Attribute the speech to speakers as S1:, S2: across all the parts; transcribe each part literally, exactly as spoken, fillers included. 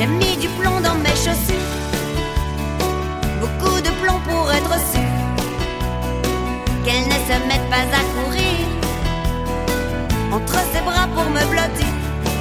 S1: J'ai mis du plomb dans mes chaussures, beaucoup de plomb pour être sûr qu'elle ne se mette pas à courir entre ses bras pour me blottir.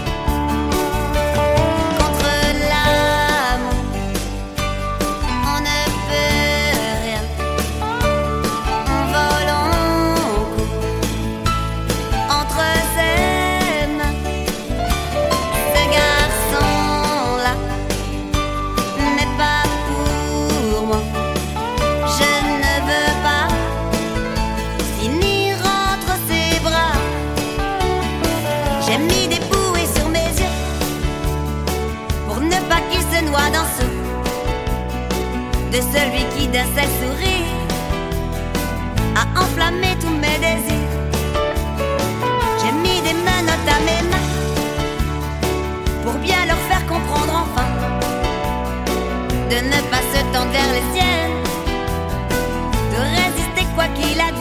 S1: Contre l'amour, on ne peut rien. On vole, on court entre ses mains. Ce garçon-là n'est pas pour moi. Je ne veux pas finir entre ses bras. J'ai mis des bouées sur mes yeux pour ne pas qu'il se noie dans ceux de celui qui d'un seul sourire a enflammé tous mes désirs. J'ai mis des menottes à mes mains pour bien leur faire comprendre enfin de ne pas se tendre vers les siennes, de résister quoi qu'il advienne.